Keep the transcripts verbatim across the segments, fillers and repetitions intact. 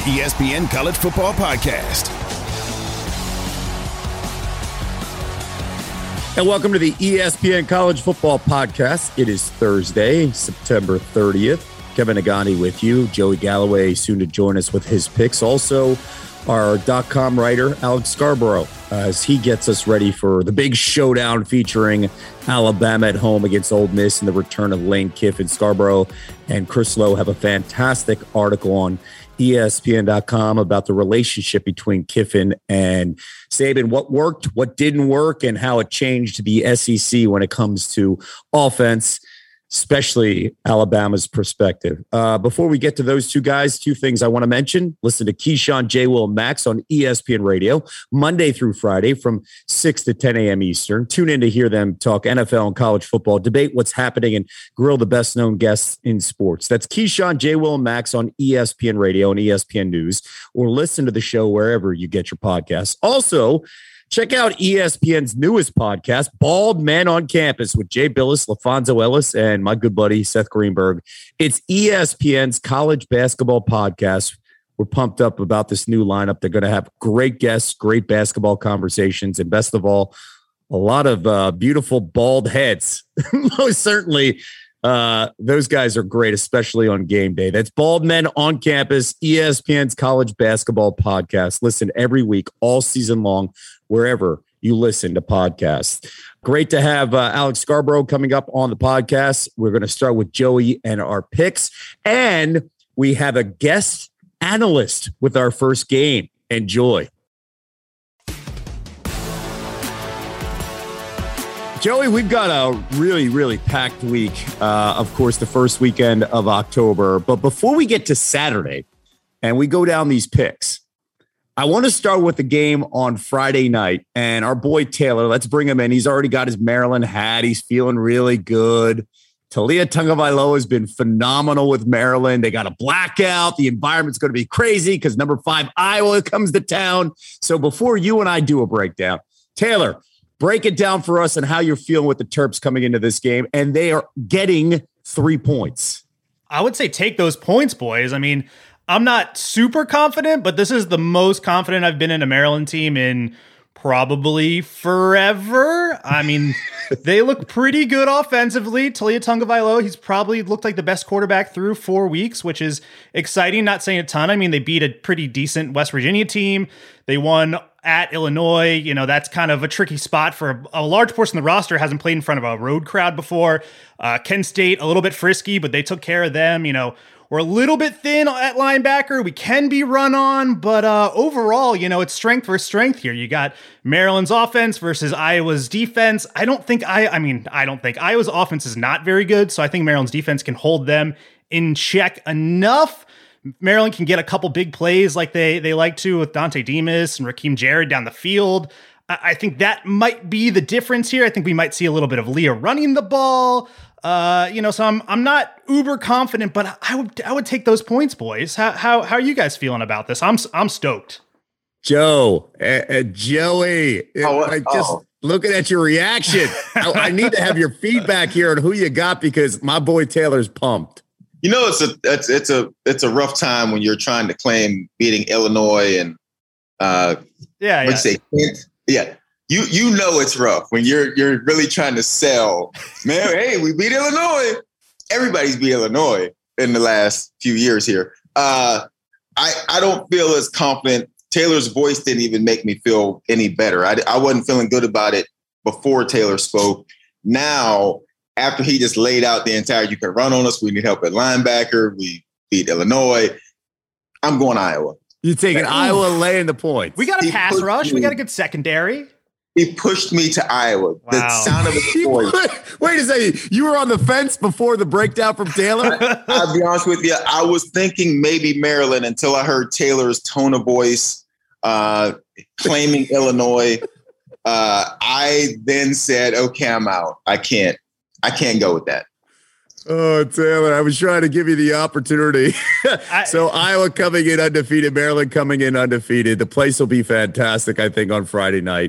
E S P N College Football Podcast. And welcome to the E S P N College Football Podcast. It is Thursday, September thirtieth. Kevin Nagani with you. Joey Galloway soon to join us with his picks. Also, our .com writer, Alex Scarborough, uh, as he gets us ready for the big showdown featuring Alabama at home against Ole Miss and the return of Lane Kiffin. Scarborough and Chris Lowe have a fantastic article on E S P N dot com about the relationship between Kiffin and Saban, what worked, what didn't work, and how it changed the S E C when it comes to offense, especially Alabama's perspective. Uh, before we get to those two guys, two things I want to mention. Listen to Keyshawn, J. Will, and Max on E S P N Radio, Monday through Friday from six to ten a.m. Eastern. Tune in to hear them talk N F L and college football, debate what's happening, and grill the best-known guests in sports. That's Keyshawn, J. Will, and Max on E S P N Radio and E S P N News, or listen to the show wherever you get your podcasts. Also, check out E S P N's newest podcast, Bald Man on Campus, with Jay Billis, LaFonso Ellis, and my good buddy, Seth Greenberg. It's E S P N's college basketball podcast. We're pumped up about this new lineup. They're going to have great guests, great basketball conversations, and best of all, a lot of uh, beautiful bald heads. Most certainly, uh, those guys are great, especially on game day. That's Bald Men on Campus, E S P N's college basketball podcast. Listen every week, all season long, wherever you listen to podcasts. Great to have uh, Alex Scarborough coming up on the podcast. We're going to start with Joey and our picks. And we have a guest analyst with our first game. Enjoy. Joey, we've got a really, really packed week. Uh, of course, the first weekend of October. But before we get to Saturday and we go down these picks, I want to start with the game on Friday night. And our boy Taylor, let's bring him in. He's already got his Maryland hat. He's feeling really good. Taulia Tagovailoa has been phenomenal with Maryland. They got a blackout. The environment's going to be crazy because number five, Iowa, comes to town. So before you and I do a breakdown, Taylor, break it down for us and how you're feeling with the Terps coming into this game. And they are getting three points. I would say take those points, boys. I mean, I'm not super confident, but this is the most confident I've been in a Maryland team in probably forever. I mean, they look pretty good offensively. Taulia Tagovailoa, he's probably looked like the best quarterback through four weeks, which is exciting. Not saying a ton. I mean, they beat a pretty decent West Virginia team. They won at Illinois. You know, that's kind of a tricky spot for a, a large portion of the roster. Hasn't played in front of a road crowd before. Uh, Kent State, a little bit frisky, but they took care of them. You know, we're a little bit thin at linebacker. We can be run on, but uh, overall, you know, it's strength versus strength here. You got Maryland's offense versus Iowa's defense. I don't think I, I mean, I don't think Iowa's offense is not very good. So I think Maryland's defense can hold them in check enough. Maryland can get a couple big plays like they they like to with Dante Demas and Raheem Jarrett down the field. I, I think that might be the difference here. I think we might see a little bit of Leah running the ball. Uh, you know, so I'm I'm not uber confident, but I would I would take those points, boys. How how how are you guys feeling about this? I'm I'm stoked. Joe, uh, uh, Joey, Oh, I just oh. looking at your reaction. I, I need to have your feedback here on who you got because my boy Taylor's pumped. You know, it's a it's it's a it's a rough time when you're trying to claim beating Illinois and uh, Yeah, yeah. what'd you say? Kent? Yeah. You you know it's rough when you're you're really trying to sell, man. Hey, we beat Illinois. Everybody's beat Illinois in the last few years here. Uh, I I don't feel as confident. Taylor's voice didn't even make me feel any better. I I wasn't feeling good about it before Taylor spoke. Now, after he just laid out the entire, you can run on us. We need help at linebacker. We beat Illinois. I'm going Iowa. You're taking Ooh. Iowa laying the points. We got a He pass put rush. me- We got a good secondary. He pushed me to Iowa. The Wow. sound of his voice. Wait a second. You were on the fence before the breakdown from Taylor? I'll be honest with you. I was thinking maybe Maryland until I heard Taylor's tone of voice uh, claiming Illinois. Uh, I then said, okay, I'm out. I can't. I can't go with that. Oh, Taylor, I was trying to give you the opportunity. I- So Iowa coming in undefeated, Maryland coming in undefeated. The place will be fantastic, I think, on Friday night.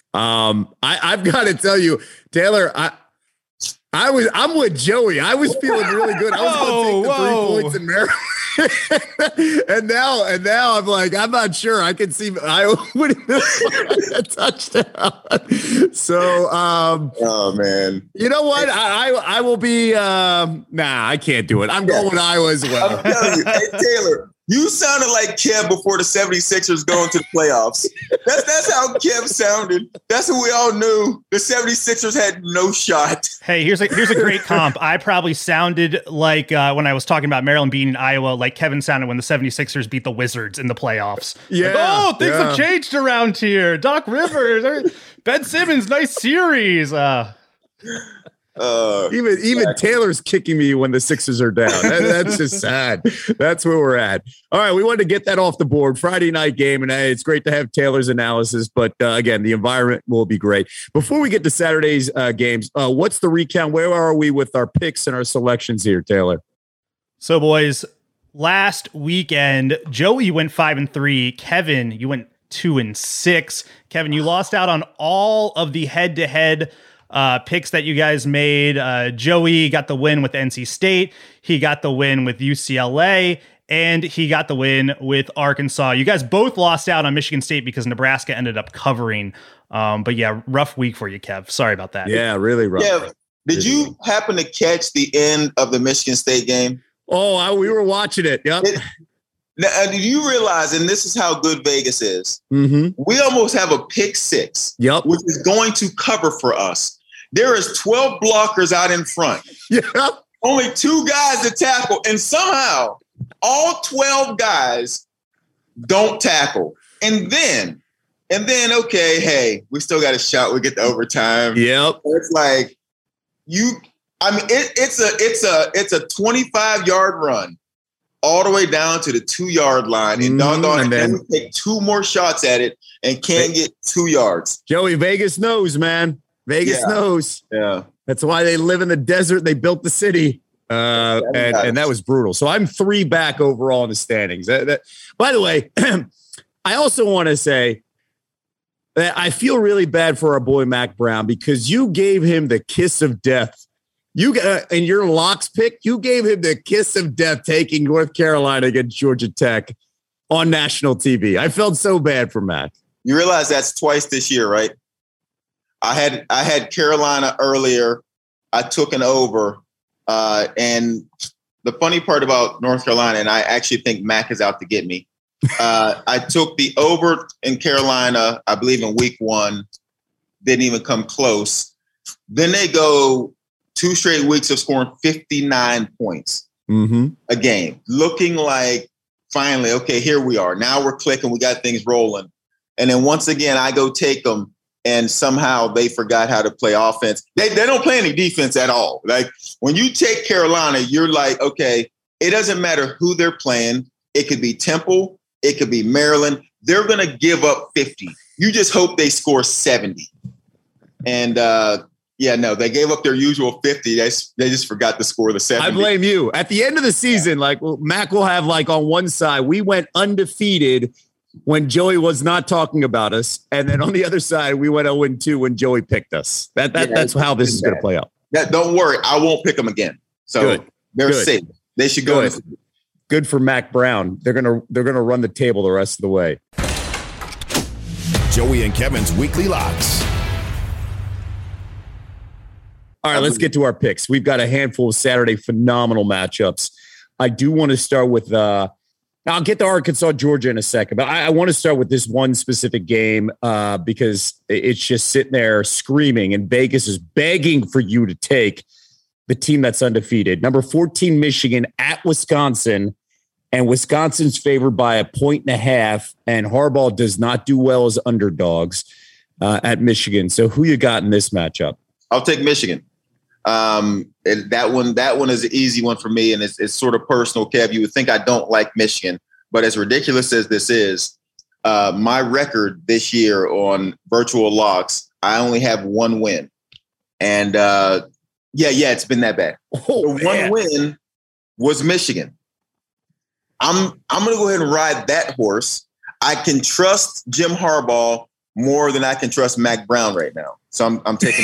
Um, I, I've got to tell you, Taylor, I I was I'm with Joey. I was feeling really good. I was going to take the Whoa, three whoa. points in Maryland. and now, and now I'm like, I'm not sure. I can see Iowa winning this a touchdown. So, um, oh man, you know what? I I, I will be. Um, nah, I can't do it. I'm going with Iowa as well. I'm telling you, hey Taylor, you sounded like Kev before the seventy-sixers going to the playoffs. That's that's how Kev sounded. That's what we all knew. The seventy-sixers had no shot. Hey, here's a here's a great comp. I probably sounded like uh, when I was talking about Maryland beating Iowa, like Kevin sounded when the seventy-sixers beat the Wizards in the playoffs. Yeah. Like, oh, things yeah. have changed around here. Doc Rivers, Ben Simmons, nice series. Uh, Uh, even even yeah. Taylor's kicking me when the Sixers are down. That, that's just sad. That's where we're at. All right, we wanted to get that off the board. Friday night game, and hey, it's great to have Taylor's analysis. But uh, again, the environment will be great. Before we get to Saturday's uh, games, uh, what's the recount? Where are we with our picks and our selections here, Taylor? So, boys, last weekend, Joey went five and three. Kevin, you went two and six. Kevin, you lost out on all of the head-to-head Uh, picks that you guys made. Uh, Joey got the win with N C State. He got the win with U C L A, and he got the win with Arkansas. You guys both lost out on Michigan State because Nebraska ended up covering. Um, but yeah, rough week for you, Kev. Sorry about that. Yeah, really rough. Kev, did you happen to catch the end of the Michigan State game? Oh, I, we were watching it. Yep. It, now, do you realize, and this is how good Vegas is, mm-hmm. we almost have a pick six, yep. which is going to cover for us. There is twelve blockers out in front. Yep. Only two guys to tackle, and somehow all twelve guys don't tackle. And then, and then, okay, hey, we still got a shot. We get the overtime. Yep. It's like you. I mean, it, it's a it's a it's a twenty-five yard run all the way down to the two yard line, and mm, doggone, and then we take two more shots at it and can't get two yards. Joey, Vegas knows, man. Vegas yeah. knows. Yeah. That's why they live in the desert. They built the city. Uh, and, and that was brutal. So I'm three back overall in the standings. That, that, by the way, I also want to say that I feel really bad for our boy Mac Brown because you gave him the kiss of death. You uh, in your locks pick, you gave him the kiss of death taking North Carolina against Georgia Tech on national T V. I felt so bad for Mac. You realize that's twice this year, right? I had I had Carolina earlier. I took an over. Uh, and the funny part about North Carolina, and I actually think Mac is out to get me. Uh, I took the over in Carolina, I believe in week one. Didn't even come close. Then they go two straight weeks of scoring fifty-nine points mm-hmm. a game. Looking like finally, okay, here we are. Now we're clicking. We got things rolling. And then once again, I go take them. And somehow they forgot how to play offense. They they don't play any defense at all. Like when you take Carolina, you're like, okay, it doesn't matter who they're playing. It could be Temple. It could be Maryland. They're going to give up fifty. You just hope they score seventy. And uh, yeah, no, they gave up their usual fifty. They, they just forgot to score the seventy. I blame you. At the end of the season, like well, Mac will have like on one side, we went undefeated when Joey was not talking about us. And then on the other side, we went oh and two when Joey picked us. That, that yeah, That's how this is going to play out. That, don't worry. I won't pick them again. So Good. they're Good. safe. They should go. Good. Good for Mac Brown. They're going to they're going to run the table the rest of the way. Joey and Kevin's Weekly Locks. All right, let's get to our picks. We've got a handful of Saturday phenomenal matchups. I do want to start with uh, I'll get to Arkansas, Georgia in a second, but I, I want to start with this one specific game uh, because it's just sitting there screaming, and Vegas is begging for you to take the team that's undefeated. Number fourteen, Michigan at Wisconsin, and Wisconsin's favored by a point and a half, and Harbaugh does not do well as underdogs uh, at Michigan. So who you got in this matchup? I'll take Michigan. Um, and that one, that one is an easy one for me. And it's, it's sort of personal, Kev. You would think I don't like Michigan, but as ridiculous as this is, uh, my record this year on virtual locks, I only have one win. And uh, yeah, yeah, it's been that bad. Oh, the one win was Michigan. I'm, I'm going to go ahead and ride that horse. I can trust Jim Harbaugh more than I can trust Mac Brown right now. So I'm I'm taking.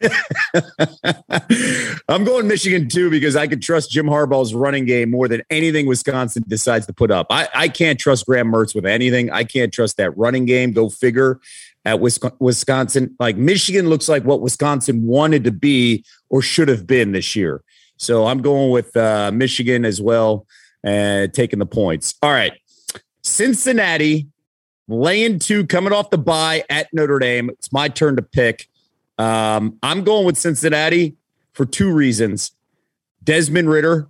I'm going Michigan too because I could trust Jim Harbaugh's running game more than anything Wisconsin decides to put up. I, I can't trust Graham Mertz with anything. I can't trust that running game. Go figure. At Wisconsin, like Michigan looks like what Wisconsin wanted to be or should have been this year. So I'm going with uh, Michigan as well and taking the points. All right. Cincinnati laying two coming off the bye at Notre Dame. It's my turn to pick. Um, I'm going with Cincinnati for two reasons. Desmond Ridder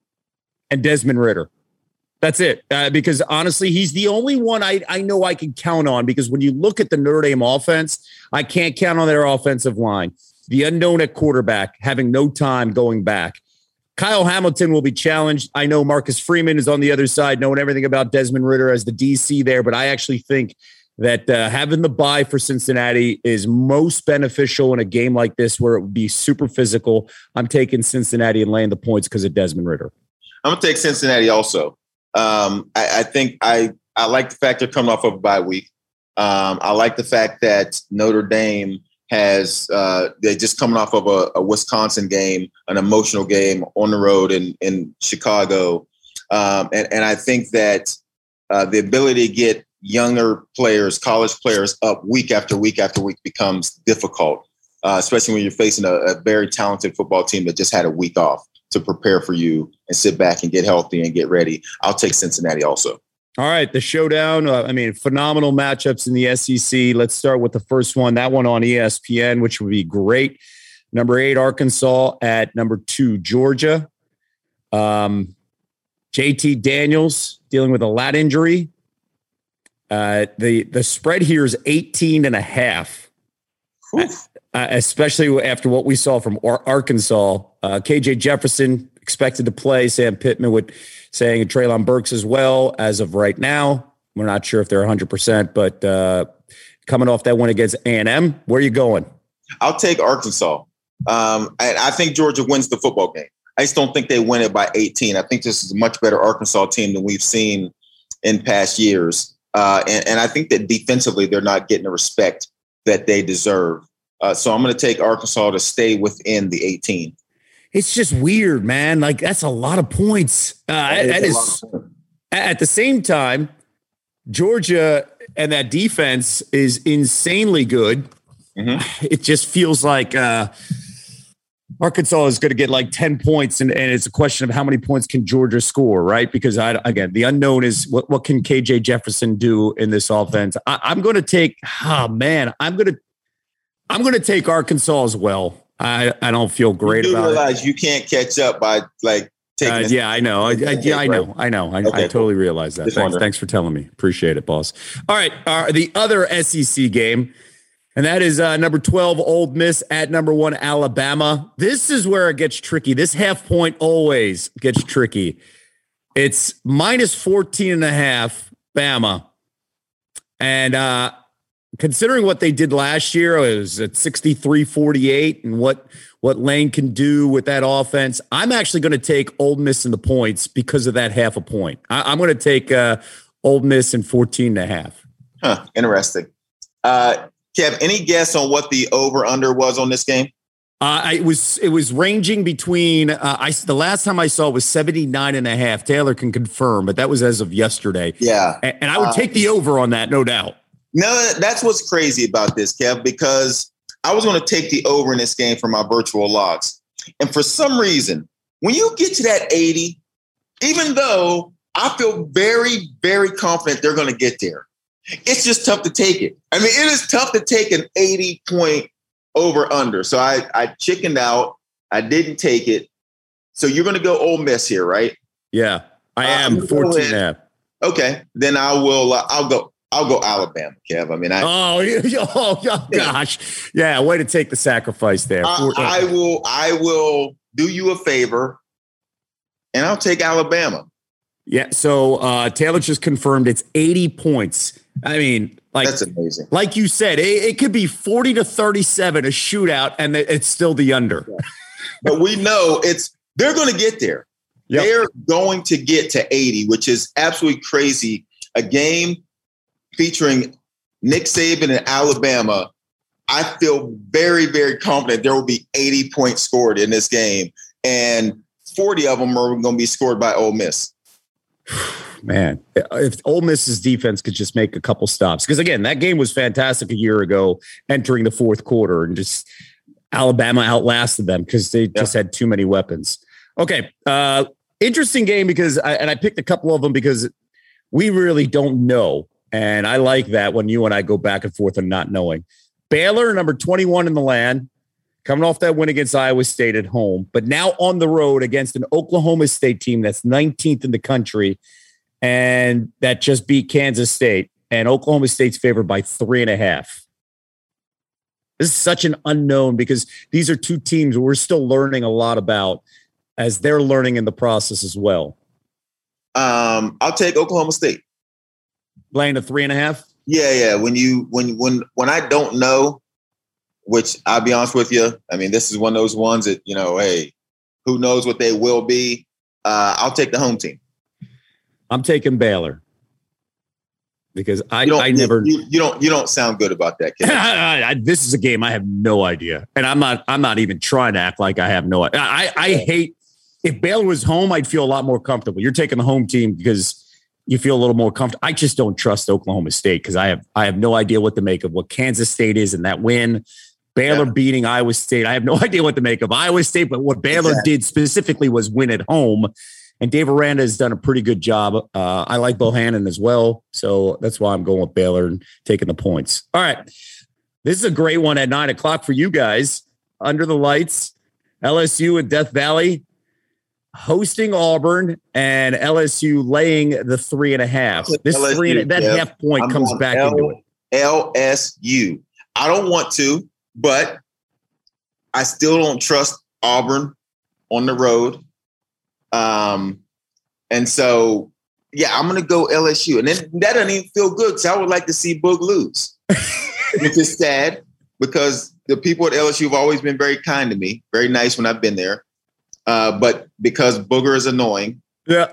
and Desmond Ridder. That's it. Uh, because honestly, he's the only one I, I know I can count on because when you look at the Notre Dame offense, I can't count on their offensive line. The unknown at quarterback, having no time going back. Kyle Hamilton will be challenged. I know Marcus Freeman is on the other side, knowing everything about Desmond Ridder as the D C there, but I actually think that uh, having the bye for Cincinnati is most beneficial in a game like this where it would be super physical. I'm taking Cincinnati and laying the points because of Desmond Ridder. I'm going to take Cincinnati also. Um, I, I think I, I like the fact they're coming off of a bye week. Um, I like the fact that Notre Dame has uh, they're just coming off of a, a Wisconsin game, an emotional game on the road in, in Chicago. Um, and, and I think that uh, the ability to get younger players, college players up week after week after week becomes difficult, uh, especially when you're facing a, a very talented football team that just had a week off to prepare for you and sit back and get healthy and get ready. I'll take Cincinnati also. All right, the showdown. Uh, I mean, phenomenal matchups in the S E C. Let's start with the first one, that one on E S P N, which would be great. Number eight, Arkansas at number two, Georgia. Um, J T Daniels dealing with a lat injury. Uh, the, the spread here is eighteen and a half. Oof. Uh, especially after what we saw from Ar- Arkansas. Uh, K J Jefferson expected to play. Sam Pittman would saying Treylon Burks as well as of right now. We're not sure if they're one hundred percent, but uh, coming off that win against A and M, where are you going? I'll take Arkansas. Um, I, I think Georgia wins the football game. I just don't think they win it by eighteen. I think this is a much better Arkansas team than we've seen in past years. Uh, and, and I think that defensively, they're not getting the respect that they deserve. Uh, so I'm going to take Arkansas to stay within the eighteen. It's just weird, man. Like, that's a lot of points. Uh, that is, that is at the same time, Georgia and that defense is insanely good. Mm-hmm. It just feels like uh, Arkansas is going to get like ten points, and, and it's a question of how many points can Georgia score, right? Because, I, again, the unknown is what, what can K J Jefferson do in this offense? I, I'm going to take, oh, man, I'm going to I'm going to take Arkansas as well. I, I don't feel great you do about realize it. You can't catch up by like taking. Uh, yeah, I know. I, I, yeah, I know. I know. I, okay, I totally cool. realize that. Thanks, thanks for telling me. Appreciate it, boss. All right. Uh, the other S E C game, and that is uh, number twelve, Ole Miss at number one, Alabama. This is where it gets tricky. This half point always gets tricky. It's minus fourteen and a half, Bama. And, uh, considering what they did last year, it was at sixty-three forty-eight, and what what Lane can do with that offense, I'm actually going to take Ole Miss in the points because of that half a point. I, I'm going to take uh, Ole Miss in fourteen and a half. Huh, interesting. Uh, Kev, any guess on what the over-under was on this game? Uh, it was it was ranging between uh, I the last time I saw it was seventy-nine and a half. Taylor can confirm, but that was as of yesterday. Yeah. And, and I would uh, take the over on that, no doubt. No, that's what's crazy about this, Kev, because I was going to take the over in this game for my virtual locks. And for some reason, when you get to that eighty, even though I feel very, very confident they're going to get there, it's just tough to take it. I mean, it is tough to take an eighty point over under. So I, I chickened out. I didn't take it. So you're going to go Ole Miss here, right? Yeah, I am. Uh, fourteen and a half. Okay, then I will. Uh, I'll go. I'll go Alabama, Kev. I mean, I oh, oh, oh gosh, yeah. Way to take the sacrifice there. I, I will, I will do you a favor, and I'll take Alabama. Yeah. So uh, Taylor just confirmed it's eighty points. I mean, like that's amazing. Like you said, it, it could be forty to thirty-seven, a shootout, and it's still the under. Yeah. But we know it's they're going to get there. Yep. They're going to get to eighty, which is absolutely crazy. A game featuring Nick Saban and Alabama, I feel very, very confident there will be eighty points scored in this game, and forty of them are going to be scored by Ole Miss. Man, if Ole Miss's defense could just make a couple stops, because again, that game was fantastic a year ago, entering the fourth quarter, and just Alabama outlasted them because they yeah. just had too many weapons. Okay, uh, interesting game because I, and I picked a couple of them because we really don't know, and I like that when you and I go back and forth and not knowing. Baylor, number twenty-one in the land, coming off that win against Iowa State at home, but now on the road against an Oklahoma State team that's nineteenth in the country and that just beat Kansas State. And Oklahoma State's favored by three and a half. This is such an unknown because these are two teams we're still learning a lot about as they're learning in the process as well. Um, I'll take Oklahoma State. Laying a three and a half? Yeah, yeah. When you when when when I don't know, which I'll be honest with you, I mean, this is one of those ones that, you know, hey, who knows what they will be? Uh, I'll take the home team. I'm taking Baylor because I, you I never. You, you don't you don't sound good about that, kid. I, I, this is a game I have no idea, and I'm not I'm not even trying to act like I have no. I I hate if Baylor was home, I'd feel a lot more comfortable. You're taking the home team because you feel a little more comfortable. I just don't trust Oklahoma State because I have I have no idea what to make of what Kansas State is in that win. Baylor yeah. beating Iowa State. I have no idea what to make of Iowa State, but what Baylor exactly. did specifically was win at home. And Dave Aranda has done a pretty good job. Uh, I like Bohannon as well. So that's why I'm going with Baylor and taking the points. All right. This is a great one at nine o'clock for you guys. Under the lights, L S U and Death Valley hosting Auburn, and L S U laying the three and a half. This L S U, three and that yeah. half point I'm comes back L- into it. L S U. I don't want to, but I still don't trust Auburn on the road. Um, and so, yeah, I'm going to go L S U. And then that doesn't even feel good because I would like to see Boog lose, which is sad because the people at L S U have always been very kind to me, very nice when I've been there. Uh, but because Booger is annoying, yeah,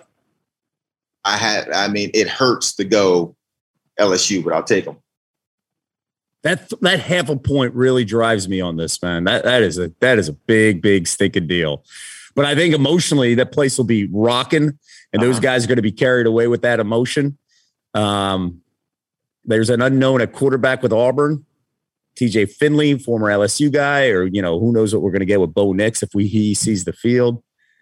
I had, I mean, it hurts to go L S U, but I'll take them. That that half a point really drives me on this, man. That that is a that is a big, big stinking deal. But I think emotionally, that place will be rocking, and those uh-huh. guys are going to be carried away with that emotion. Um, there's an unknown at quarterback with Auburn, T J Finley, former L S U guy, or you know who knows what we're going to get with Bo Nix if we he sees the field.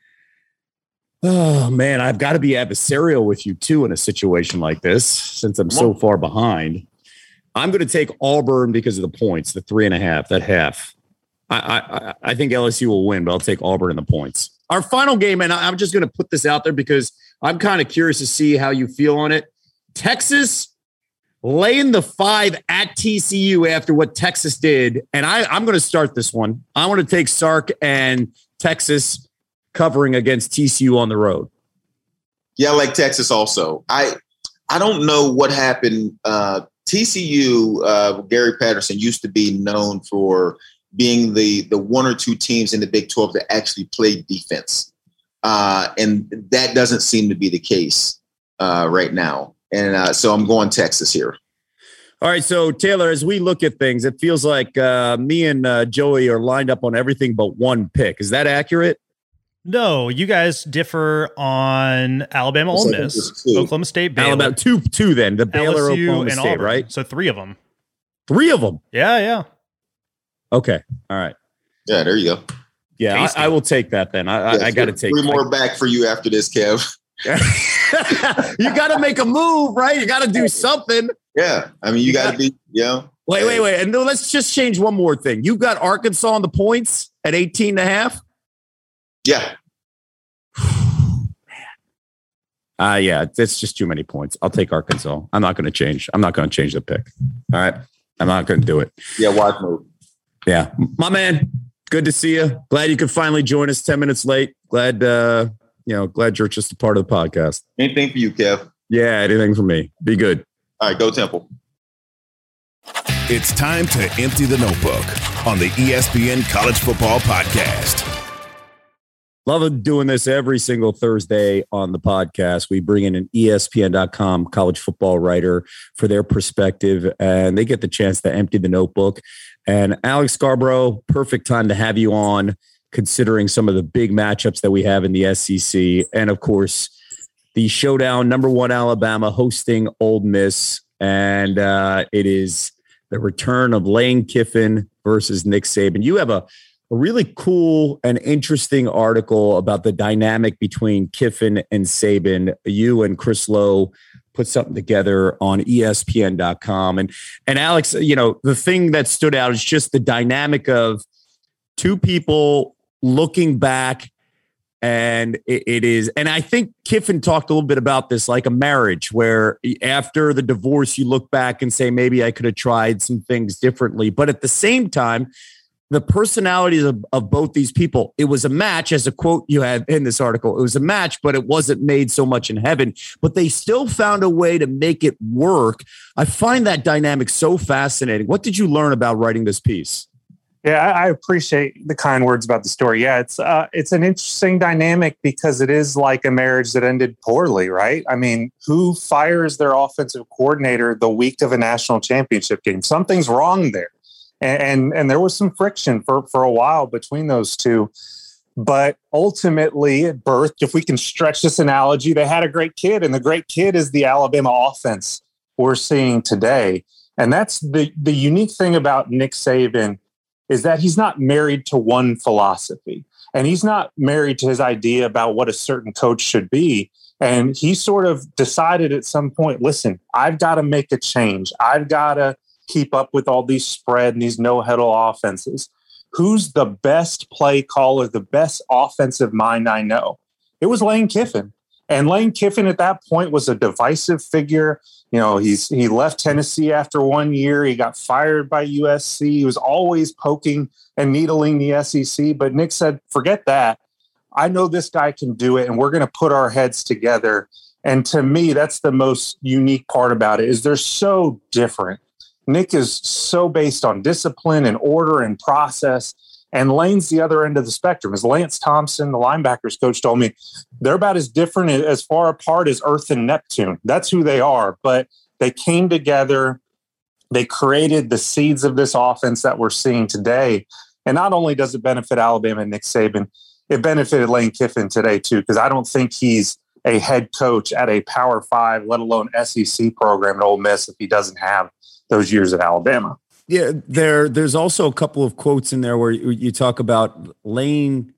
Oh man, I've got to be adversarial with you too in a situation like this since I'm so far behind. I'm going to take Auburn because of the points, the three and a half, that half. I, I, I think L S U will win, but I'll take Auburn in the points. Our final game, and I'm just going to put this out there because I'm kind of curious to see how you feel on it. Texas laying the five at T C U after what Texas did, and I, I'm going to start this one. I want to take Sark and Texas covering against T C U on the road. Yeah, I like Texas also. I I don't know what happened. Uh, T C U, uh, Gary Patterson used to be known for being the the one or two teams in the Big twelve that actually played defense. Uh, and that doesn't seem to be the case uh, right now. And uh, so I'm going Texas here. All right. So, Taylor, as we look at things, it feels like uh, me and uh, Joey are lined up on everything but one pick. Is that accurate? No, you guys differ on Alabama, Ole Miss, Oklahoma State, Baylor. Alabama, two, two then. The Baylor, L S U, Oklahoma and State, Auburn. right? So three of them. Three of them? Yeah, yeah. Okay. All right. Yeah, there you go. Yeah, I, I will take that then. I, yeah, I, I got to take three more I, back for you after this, Kev. You got to make a move, right? You got to do something. Yeah. I mean, you, you got to be, you know. Wait, wait, wait. And no, let's just change one more thing. You got Arkansas on the points at eighteen and a half? Yeah. Uh, yeah, it's just too many points. I'll take Arkansas. I'm not going to change. I'm not going to change the pick. All right. I'm not going to do it. Yeah, watch move. Yeah. My man, good to see you. Glad you could finally join us ten minutes late. Glad, uh, you know, glad you're just a part of the podcast. Anything for you, Kev? Yeah, anything for me. Be good. All right, go Temple. It's time to empty the notebook on the E S P N College Football Podcast. Love doing this every single Thursday on the podcast. We bring in an E S P N dot com college football writer for their perspective, and they get the chance to empty the notebook. And Alex Scarborough, perfect time to have you on, considering some of the big matchups that we have in the S E C. And, of course, the showdown, number one Alabama hosting Ole Miss. And uh, it is the return of Lane Kiffin versus Nick Saban. You have a A really cool and interesting article about the dynamic between Kiffin and Saban. You and Chris Lowe put something together on E S P N dot com. And, and Alex, you know, the thing that stood out is just the dynamic of two people looking back. And it, it is, and I think Kiffin talked a little bit about this, like a marriage where after the divorce, you look back and say, maybe I could have tried some things differently. But at the same time, the personalities of, of both these people, it was a match, as a quote you had in this article. It was a match, but it wasn't made so much in heaven. But they still found a way to make it work. I find that dynamic so fascinating. What did you learn about writing this piece? Yeah, I appreciate the kind words about the story. Yeah, it's uh, it's an interesting dynamic because it is like a marriage that ended poorly, right? I mean, who fires their offensive coordinator the week of a national championship game? Something's wrong there. And, and there was some friction for, for a while between those two. But ultimately, it birthed, if we can stretch this analogy, they had a great kid. And the great kid is the Alabama offense we're seeing today. And that's the, the unique thing about Nick Saban is that he's not married to one philosophy. And he's not married to his idea about what a certain coach should be. And he sort of decided at some point, listen, I've got to make a change. I've got to keep up with all these spread and these no-huddle offenses. Who's the best play caller, the best offensive mind I know? It was Lane Kiffin. And Lane Kiffin at that point was a divisive figure. You know, he's he left Tennessee after one year. He got fired by U S C. He was always poking and needling the S E C. But Nick said, forget that. I know this guy can do it, and we're going to put our heads together. And to me, that's the most unique part about it, is they're so different. Nick is so based on discipline and order and process, and Lane's the other end of the spectrum. As Lance Thompson, the linebackers coach, told me, they're about as different, as far apart as Earth and Neptune. That's who they are, but they came together. They created the seeds of this offense that we're seeing today. And not only does it benefit Alabama and Nick Saban, it benefited Lane Kiffin today too, because I don't think he's a head coach at a Power Five, let alone S E C program at Ole Miss if he doesn't have those years at Alabama. Yeah, there. There's also a couple of quotes in there where you, you talk about Lane,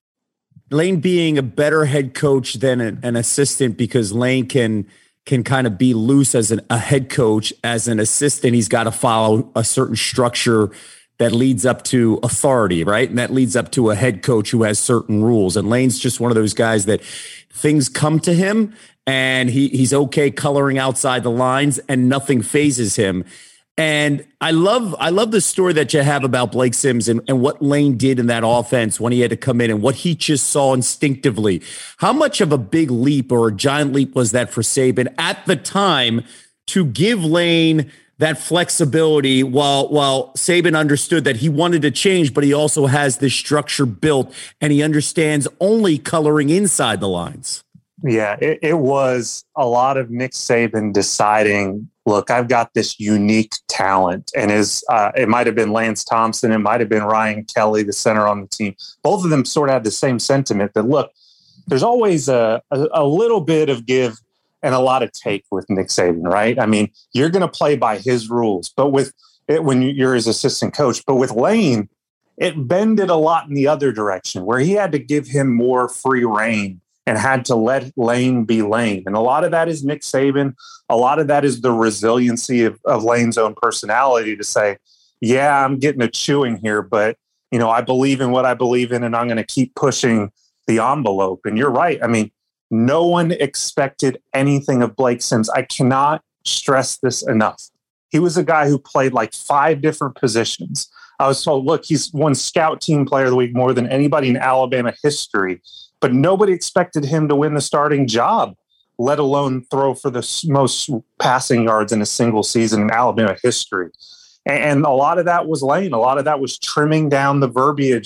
Lane being a better head coach than an, an assistant, because Lane can can kind of be loose as an, a head coach. As an assistant, he's got to follow a certain structure that leads up to authority, right? And that leads up to a head coach who has certain rules. And Lane's just one of those guys that things come to him, and he he's okay coloring outside the lines, and nothing phases him. And I love I love the story that you have about Blake Sims and, and what Lane did in that offense when he had to come in and what he just saw instinctively. How much of a big leap or a giant leap was that for Saban at the time to give Lane that flexibility while while Saban understood that he wanted to change, but he also has this structure built and he understands only coloring inside the lines? Yeah, it, it was a lot of Nick Saban deciding, look, I've got this unique talent. And is uh, it might have been Lance Thompson. It might have been Ryan Kelly, the center on the team. Both of them sort of had the same sentiment that, look, there's always a, a, a little bit of give and a lot of take with Nick Saban, right? I mean, you're going to play by his rules, but with it, when you're his assistant coach, but with Lane, it bended a lot in the other direction where he had to give him more free rein and had to let Lane be Lane. And a lot of that is Nick Saban. A lot of that is the resiliency of, of Lane's own personality to say, yeah, I'm getting a chewing here, but, you know, I believe in what I believe in, and I'm going to keep pushing the envelope. And you're right. I mean, no one expected anything of Blake Sims. I cannot stress this enough. He was a guy who played like five different positions. I was told, look, he's won Scout Team Player of the Week more than anybody in Alabama history. But nobody expected him to win the starting job, let alone throw for the most passing yards in a single season in Alabama history. And a lot of that was Lane. A lot of that was trimming down the verbiage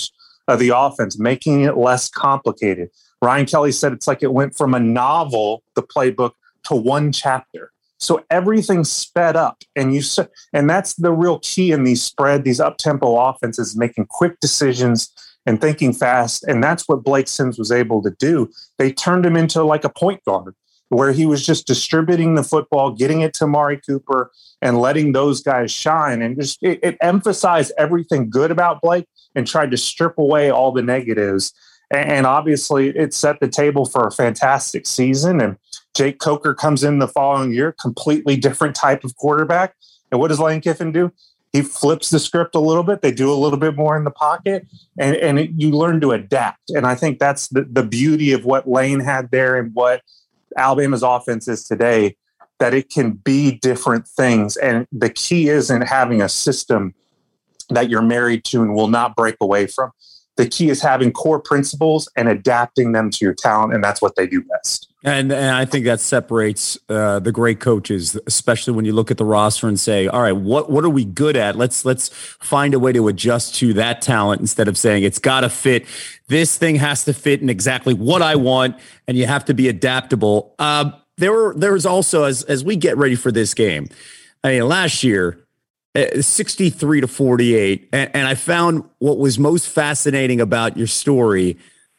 of the offense, making it less complicated. Ryan Kelly said it's like it went from a novel, the playbook, to one chapter. So everything sped up, and you and that's the real key in these spread, these up-tempo offenses, making quick decisions and thinking fast. And that's what Blake Sims was able to do. They turned him into like a point guard, where he was just distributing the football, getting it to Amari Cooper, and letting those guys shine. And just it, it emphasized everything good about Blake and tried to strip away all the negatives. And, and obviously, it set the table for a fantastic season. And Jake Coker comes in the following year, completely different type of quarterback. And what does Lane Kiffin do? He flips the script a little bit. They do a little bit more in the pocket, and, and it, you learn to adapt. And I think that's the, the beauty of what Lane had there and what Alabama's offense is today, that it can be different things. And the key isn't having a system that you're married to and will not break away from. The key is having core principles and adapting them to your talent, and that's what they do best. And, and I think that separates uh, the great coaches, especially when you look at the roster and say, all right, what what are we good at? Let's let's find a way to adjust to that talent instead of saying it's got to fit. This thing has to fit in exactly what I want, and you have to be adaptable. Uh, there were there was also, as as we get ready for this game, I mean, last year, sixty-three to forty-eight. And, and I found what was most fascinating about your story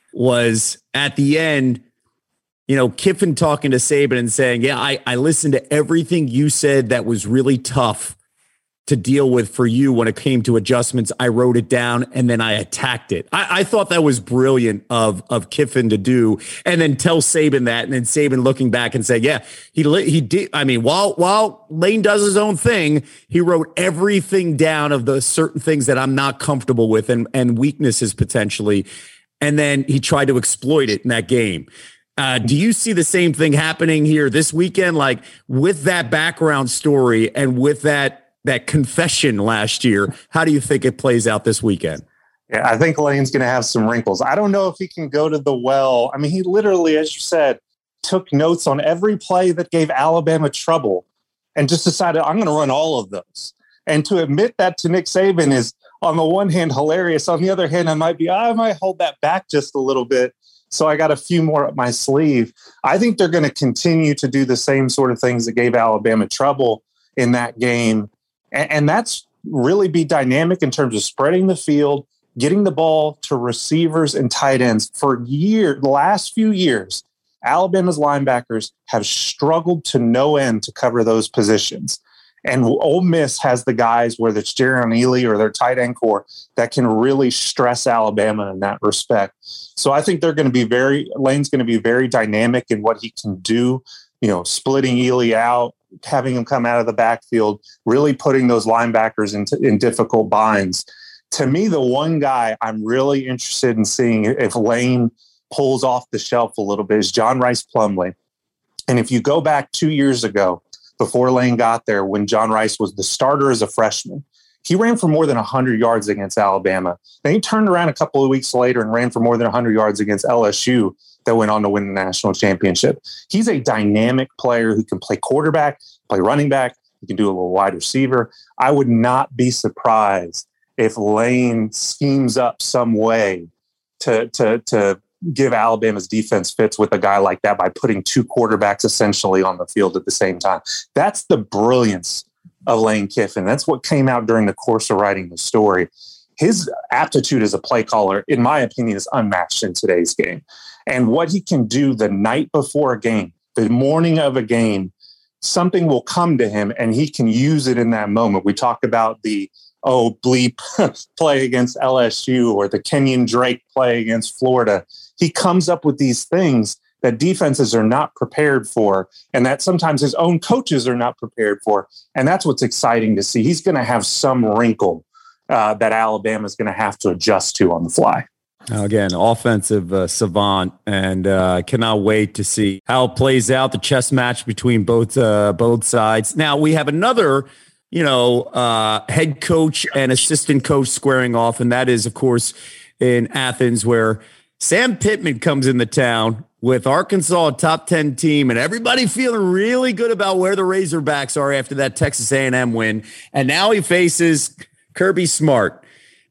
was at the end, you know, Kiffin talking to Saban and saying, yeah, I, I listened to everything you said that was really tough to deal with for you when it came to adjustments. I wrote it down and then I attacked it. I, I thought that was brilliant of, of Kiffin to do, and then tell Saban that, and then Saban looking back and say, yeah, he he did. I mean, while while Lane does his own thing, he wrote everything down of the certain things that I'm not comfortable with and, and weaknesses potentially. And then he tried to exploit it in that game. Uh, do you see the same thing happening here this weekend? Like with that background story and with that that confession last year, how do you think it plays out this weekend? Yeah, I think Lane's going to have some wrinkles. I don't know if he can go to the well. I mean, he literally, as you said, took notes on every play that gave Alabama trouble and just decided, I'm going to run all of those. And to admit that to Nick Saban is, on the one hand, hilarious. On the other hand, I might be, I might hold that back just a little bit. So I got a few more up my sleeve. I think they're going to continue to do the same sort of things that gave Alabama trouble in that game. And, and that's really be dynamic in terms of spreading the field, getting the ball to receivers and tight ends. For years, the last few years, Alabama's linebackers have struggled to no end to cover those positions. And Ole Miss has the guys, whether it's Jerrion Ealy or their tight end core, that can really stress Alabama in that respect. So I think they're going to be very, Lane's going to be very dynamic in what he can do, you know, splitting Ealy out, having him come out of the backfield, really putting those linebackers into, in difficult binds. To me, the one guy I'm really interested in seeing if Lane pulls off the shelf a little bit is John Rice Plumlee. And if you go back two years ago, before Lane got there, when John Rice was the starter as a freshman, he ran for more than one hundred yards against Alabama. Then he turned around a couple of weeks later and ran for more than one hundred yards against L S U that went on to win the national championship. He's a dynamic player who can play quarterback, play running back. He can do a little wide receiver. I would not be surprised if Lane schemes up some way to, to, to give Alabama's defense fits with a guy like that by putting two quarterbacks essentially on the field at the same time. That's the brilliance of Lane Kiffin. That's what came out during the course of writing the story. His aptitude as a play caller, in my opinion, is unmatched in today's game. And what he can do the night before a game, the morning of a game, something will come to him and he can use it in that moment. We talk about the oh, bleep play against L S U or the Kenyon Drake play against Florida. He comes up with these things that defenses are not prepared for and that sometimes his own coaches are not prepared for. And that's what's exciting to see. He's going to have some wrinkle uh, that Alabama is going to have to adjust to on the fly. Again, offensive uh, savant, and uh, cannot wait to see how it plays out, the chess match between both uh, both sides. Now, we have another you know, uh, head coach and assistant coach squaring off. And that is, of course, in Athens, where Sam Pittman comes in the town with Arkansas, a top ten team, and everybody feeling really good about where the Razorbacks are after that Texas A and M win. And now he faces Kirby Smart.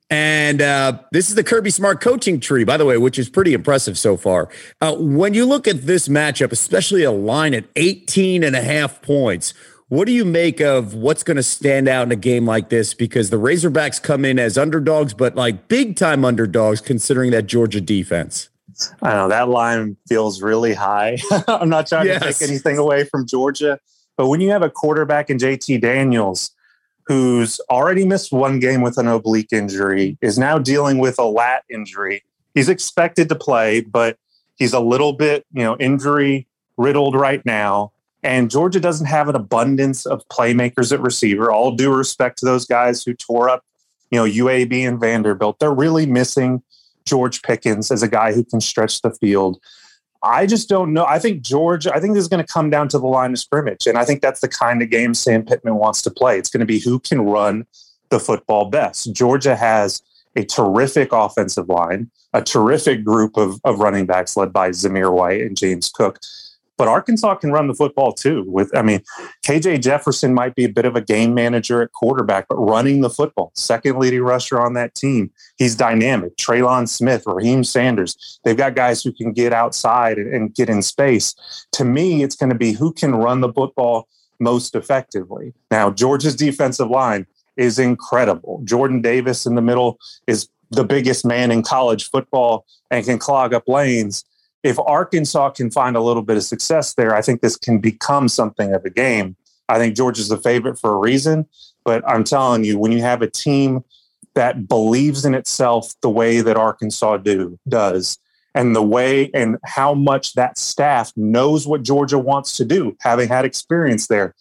And uh, this is the Kirby Smart coaching tree, by the way, which is pretty impressive so far. Uh, when you look at this matchup, especially a line at eighteen and a half points, what do you make of what's going to stand out in a game like this? Because the Razorbacks come in as underdogs, but like big time underdogs considering that Georgia defense. I know that line feels really high. I'm not trying yes. to take anything away from Georgia, but when you have a quarterback in J T Daniels, who's already missed one game with an oblique injury, is now dealing with a lat injury. He's expected to play, but he's a little bit, you know, injury riddled right now. And Georgia doesn't have an abundance of playmakers at receiver. All due respect to those guys who tore up, you know, U A B and Vanderbilt. They're really missing George Pickens as a guy who can stretch the field. I just don't know. I think Georgia, I think this is going to come down to the line of scrimmage. And I think that's the kind of game Sam Pittman wants to play. It's going to be who can run the football best. Georgia has a terrific offensive line, a terrific group of, of running backs led by Zamir White and James Cook. But Arkansas can run the football too. With, I mean, K J Jefferson might be a bit of a game manager at quarterback, but running the football, second leading rusher on that team, he's dynamic. Traylon Smith, Raheem Sanders, they've got guys who can get outside and, and get in space. To me, it's going to be who can run the football most effectively. Now, Georgia's defensive line is incredible. Jordan Davis in the middle is the biggest man in college football and can clog up lanes. If Arkansas can find a little bit of success there, I think this can become something of a game. I think Georgia's the favorite for a reason, but I'm telling you, when you have a team that believes in itself the way that Arkansas do does, and the way and how much that staff knows what Georgia wants to do, having had experience there,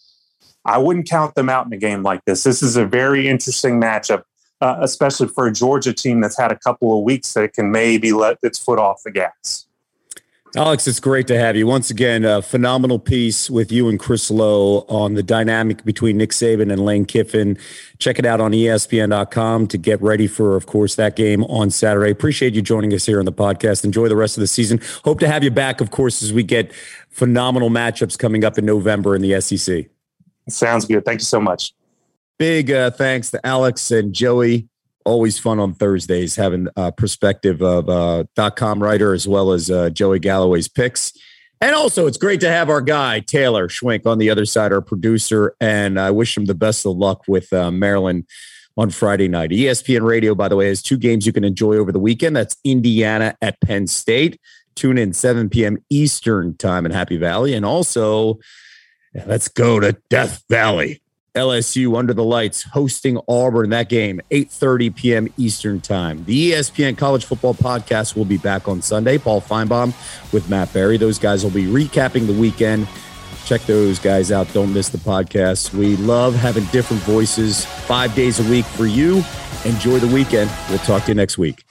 I wouldn't count them out in a game like this. This is a very interesting matchup, uh, especially for a Georgia team that's had a couple of weeks that it can maybe let its foot off the gas. Alex, it's great to have you. Once again, a phenomenal piece with you and Chris Lowe on the dynamic between Nick Saban and Lane Kiffin. Check it out on E S P N dot com to get ready for, of course, that game on Saturday. Appreciate you joining us here on the podcast. Enjoy the rest of the season. Hope to have you back, of course, as we get phenomenal matchups coming up in November in the S E C. Sounds good. Thank you so much. Big uh, thanks to Alex and Joey. Always fun on Thursdays having a perspective of uh, .com writer as well as uh, Joey Galloway's picks. And also, it's great to have our guy, Taylor Schwenk, on the other side, our producer. And I wish him the best of luck with uh, Maryland on Friday night. E S P N Radio, by the way, has two games you can enjoy over the weekend. That's Indiana at Penn State. Tune in seven p.m. Eastern time in Happy Valley. And also, let's go to Death Valley. L S U under the lights hosting Auburn. That game, eight thirty p.m. Eastern time. The E S P N College Football Podcast will be back on Sunday. Paul Feinbaum with Matt Berry. Those guys will be recapping the weekend. Check those guys out. Don't miss the podcast. We love having different voices five days a week for you. Enjoy the weekend. We'll talk to you next week.